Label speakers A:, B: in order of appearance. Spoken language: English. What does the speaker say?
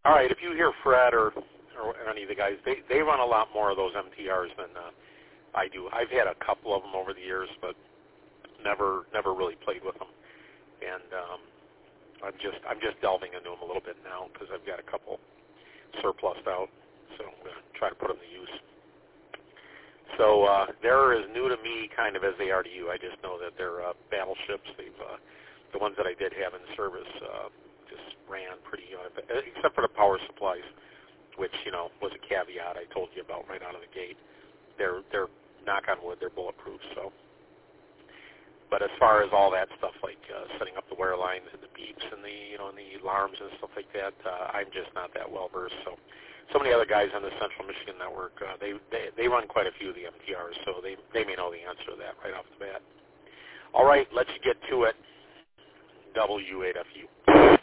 A: All right, if you hear Fred or any of the guys, they run a lot more of those MTRs than I do. I've had a couple of them over the years, but never really played with them. And I'm just delving into them a little bit now because I've got a couple surplused out, so I'm going to try to put them to use. So they're as new to me kind of as they are to you. I just know that they're battleships. The ones that I did have in service just ran pretty, except for the power supplies, which was a caveat I told you about right out of the gate. They're knock on wood, they're bulletproof. So, but as far as all that stuff like setting up the wear lines and the beeps and the and the alarms and stuff like that, I'm just not that well versed. So some of the other guys on the Central Michigan Network, they run quite a few of the MTRs, so they may know the answer to that right off the bat. All right, let's get to it. W8FU.